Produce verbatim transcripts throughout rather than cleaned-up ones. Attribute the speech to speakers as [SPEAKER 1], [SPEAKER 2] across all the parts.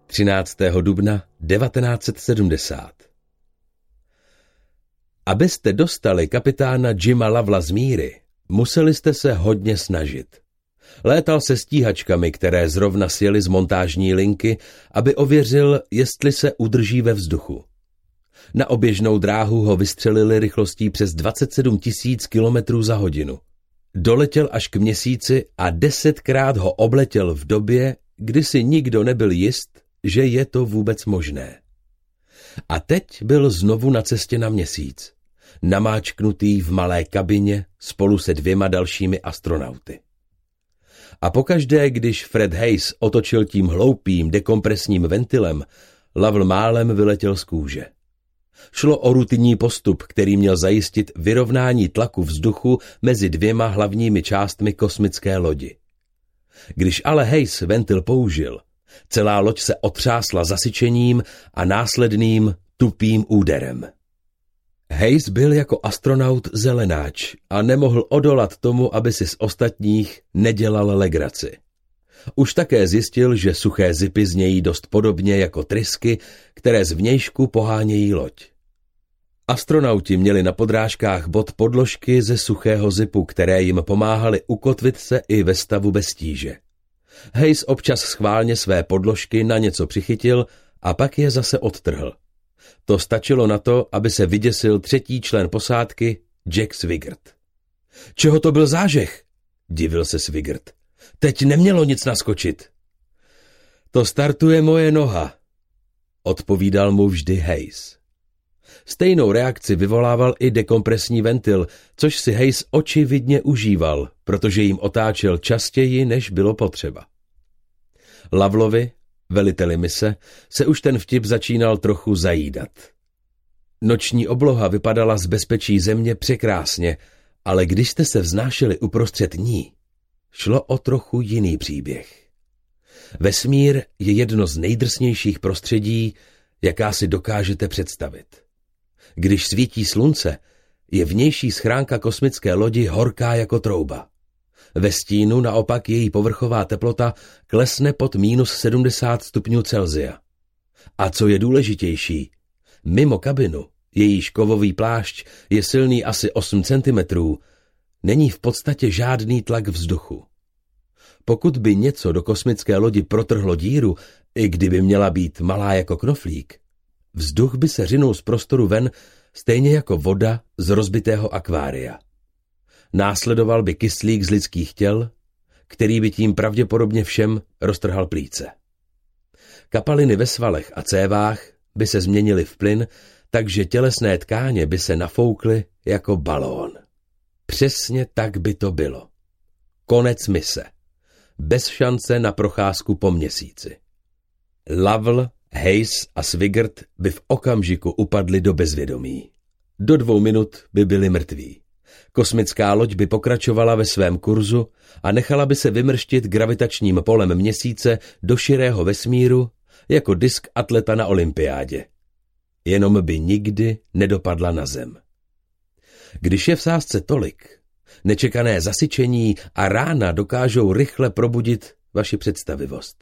[SPEAKER 1] třináctého dubna devatenáct set sedmdesát. Abyste dostali kapitána Jima Lovella z míry, museli jste se hodně snažit. Létal se stíhačkami, které zrovna sjeli z montážní linky, aby ověřil, jestli se udrží ve vzduchu. Na oběžnou dráhu ho vystřelili rychlostí přes dvacet sedm tisíc kilometrů za hodinu. Doletěl až k Měsíci a desetkrát ho obletěl v době, kdy si nikdo nebyl jist, že je to vůbec možné. A teď byl znovu na cestě na Měsíc, namáčknutý v malé kabině spolu se dvěma dalšími astronauty. A pokaždé, když Fred Haise otočil tím hloupým dekompresním ventilem, Lovell málem vyletěl z kůže. Šlo o rutinní postup, který měl zajistit vyrovnání tlaku vzduchu mezi dvěma hlavními částmi kosmické lodi. Když ale Haise ventil použil, celá loď se otřásla zasyčením a následným tupým úderem. Haise byl jako astronaut zelenáč a nemohl odolat tomu, aby si z ostatních nedělal legraci. Už také zjistil, že suché zipy znějí dost podobně jako trysky, které zvnějšku pohánějí loď. Astronauti měli na podrážkách bod podložky ze suchého zipu, které jim pomáhaly ukotvit se i ve stavu bez tíže. Haise občas schválně své podložky na něco přichytil a pak je zase odtrhl. To stačilo na to, aby se vyděsil třetí člen posádky, Jack Swigert. Čeho to byl zážeh? Divil se Swigert. Teď nemělo nic naskočit. To startuje moje noha, odpovídal mu vždy Haise. Stejnou reakci vyvolával i dekompresní ventil, což si Haise očividně užíval, protože jim otáčel častěji, než bylo potřeba. Lovellovi, veliteli mise, se už ten vtip začínal trochu zajídat. Noční obloha vypadala z bezpečí země překrásně, ale když jste se vznášeli uprostřed ní, šlo o trochu jiný příběh. Vesmír je jedno z nejdrsnějších prostředí, jaká si dokážete představit. Když svítí slunce, je vnější schránka kosmické lodi horká jako trouba. Ve stínu naopak její povrchová teplota klesne pod minus sedmdesát stupňů Celsia. A co je důležitější, mimo kabinu, jejíž kovový plášť je silný asi osm centimetrů, není v podstatě žádný tlak vzduchu. Pokud by něco do kosmické lodi protrhlo díru, i kdyby měla být malá jako knoflík, vzduch by se řinul z prostoru ven stejně jako voda z rozbitého akvária. Následoval by kyslík z lidských těl, který by tím pravděpodobně všem roztrhal plíce. Kapaliny ve svalech a cévách by se změnily v plyn, takže tělesné tkáně by se nafoukly jako balón. Přesně tak by to bylo. Konec mise. Bez šance na procházku po Měsíci. Lovell, Haise a Swigert by v okamžiku upadli do bezvědomí. Do dvou minut by byli mrtví. Kosmická loď by pokračovala ve svém kurzu a nechala by se vymrštit gravitačním polem Měsíce do širého vesmíru jako disk atleta na olympiádě. Jenom by nikdy nedopadla na zem. Když je v sázce tolik, nečekané zasyčení a rána dokážou rychle probudit vaši představivost.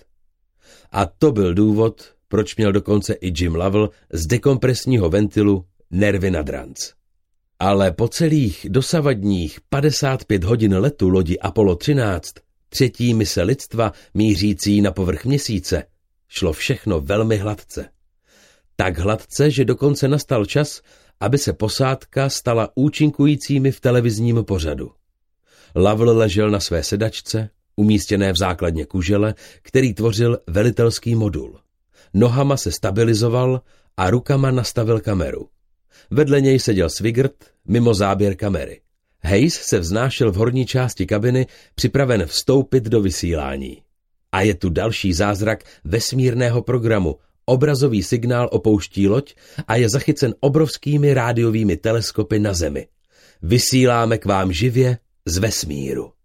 [SPEAKER 1] A to byl důvod, proč měl dokonce i Jim Lovell z dekompresního ventilu nervy na dranc. Ale po celých dosavadních padesát pět hodin letu lodi Apollo třináct, třetí mise lidstva mířící na povrch Měsíce, šlo všechno velmi hladce. Tak hladce, že dokonce nastal čas, aby se posádka stala účinkujícími v televizním pořadu. Lovell ležel na své sedačce, umístěné v základně kužele, který tvořil velitelský modul. Nohama se stabilizoval a rukama nastavil kameru. Vedle něj seděl Swigert mimo záběr kamery. Haise se vznášel v horní části kabiny, připraven vstoupit do vysílání. A je tu další zázrak vesmírného programu. Obrazový signál opouští loď a je zachycen obrovskými rádiovými teleskopy na Zemi. Vysíláme k vám živě z vesmíru.